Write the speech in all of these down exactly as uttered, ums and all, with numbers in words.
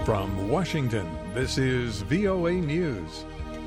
From Washington, this is V O A News.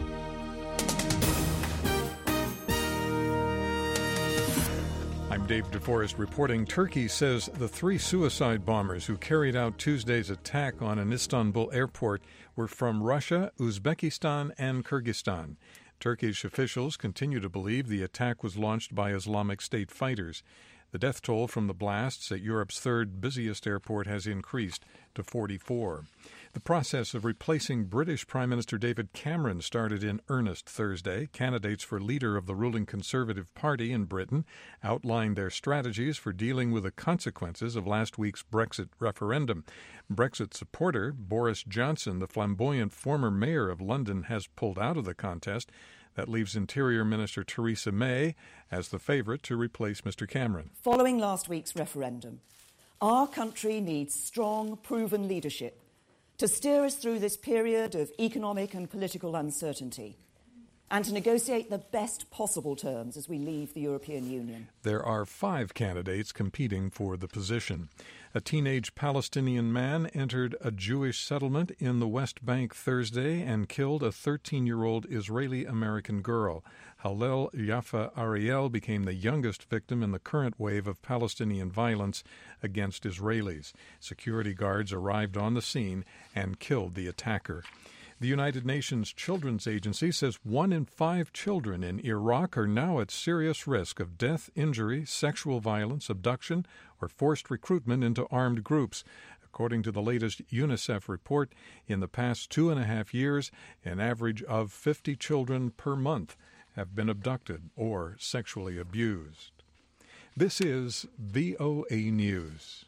I'm Dave DeForest reporting. Turkey says the three suicide bombers who carried out Tuesday's attack on an Istanbul airport were from Russia, Uzbekistan, and Kyrgyzstan. Turkish officials continue to believe the attack was launched by Islamic State fighters. The death toll from the blasts at Europe's third busiest airport has increased to forty-four. The process of replacing British Prime Minister David Cameron started in earnest Thursday. Candidates for leader of the ruling Conservative Party in Britain outlined their strategies for dealing with the consequences of last week's Brexit referendum. Brexit supporter Boris Johnson, the flamboyant former mayor of London, has pulled out of the contest. That leaves Interior Minister Theresa May as the favourite to replace Mister Cameron. Following last week's referendum, our country needs strong, proven leadership to steer us through this period of economic and political uncertainty and to negotiate the best possible terms as we leave the European Union. There are five candidates competing for the position. A teenage Palestinian man entered a Jewish settlement in the West Bank Thursday and killed a thirteen-year-old Israeli-American girl. Hallel Yaffa Ariel became the youngest victim in the current wave of Palestinian violence against Israelis. Security guards arrived on the scene and killed the attacker. The United Nations Children's Agency says one in five children in Iraq are now at serious risk of death, injury, sexual violence, abduction, or forced recruitment into armed groups. According to the latest UNICEF report, in the past two and a half years, an average of fifty children per month have been abducted or sexually abused. This is V O A News.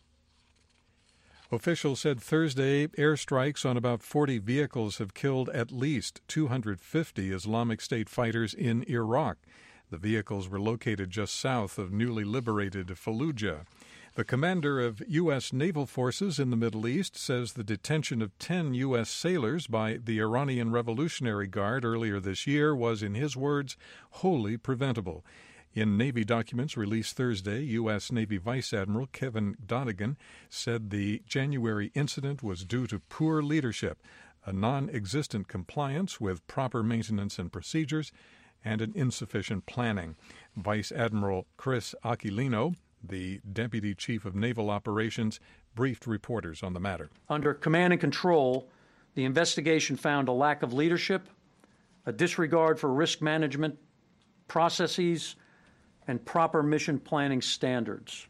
Officials said Thursday airstrikes on about forty vehicles have killed at least two hundred fifty Islamic State fighters in Iraq. The vehicles were located just south of newly liberated Fallujah. The commander of U S naval forces in the Middle East says the detention of ten U S sailors by the Iranian Revolutionary Guard earlier this year was, in his words, wholly preventable. In Navy documents released Thursday, U S Navy Vice Admiral Kevin Donegan said the January incident was due to poor leadership, a non-existent compliance with proper maintenance and procedures, and an insufficient planning. Vice Admiral Chris Aquilino, the Deputy Chief of Naval Operations, briefed reporters on the matter. Under command and control, the investigation found a lack of leadership, a disregard for risk management processes, and proper mission planning standards.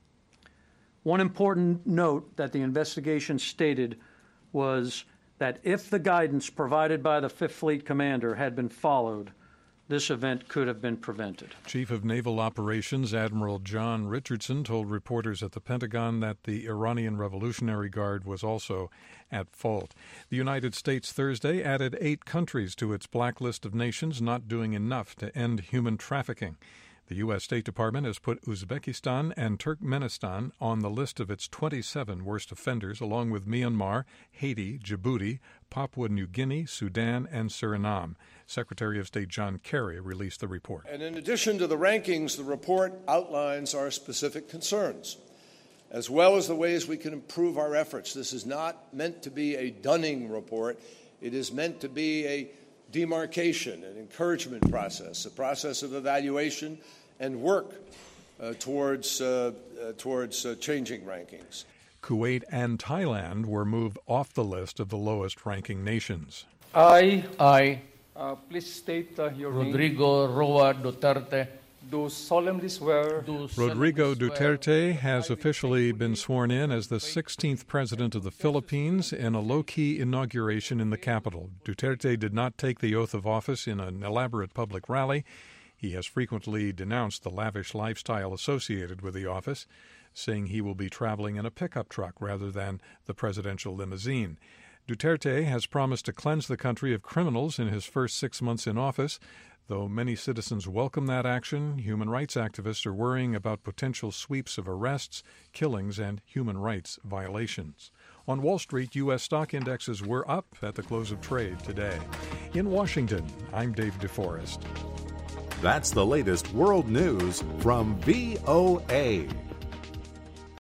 One important note that the investigation stated was that if the guidance provided by the Fifth Fleet commander had been followed, this event could have been prevented. Chief of Naval Operations Admiral John Richardson told reporters at the Pentagon that the Iranian Revolutionary Guard was also at fault. The United States Thursday added eight countries to its blacklist of nations not doing enough to end human trafficking. The U S State Department has put Uzbekistan and Turkmenistan on the list of its twenty-seven worst offenders, along with Myanmar, Haiti, Djibouti, Papua New Guinea, Sudan, and Suriname. Secretary of State John Kerry released the report. And in addition to the rankings, the report outlines our specific concerns, as well as the ways we can improve our efforts. This is not meant to be a dunning report. It is meant to be a demarcation, an encouragement process, a process of evaluation and work uh, towards uh, uh, towards uh, changing rankings. Kuwait and Thailand were moved off the list of the lowest-ranking nations. I, I, uh, please state uh, your Rodrigo name. Roa Duterte, Do solemnly swear. do Rodrigo solemnly swear Duterte has officially been sworn in as the sixteenth president of the Philippines in a low-key inauguration in the capital. Duterte did not take the oath of office in an elaborate public rally. He has frequently denounced the lavish lifestyle associated with the office, saying he will be traveling in a pickup truck rather than the presidential limousine. Duterte has promised to cleanse the country of criminals in his first six months in office. Though many citizens welcome that action, human rights activists are worrying about potential sweeps of arrests, killings, and human rights violations. On Wall Street, U S stock indexes were up at the close of trade today. In Washington, I'm Dave DeForest. That's the latest world news from V O A.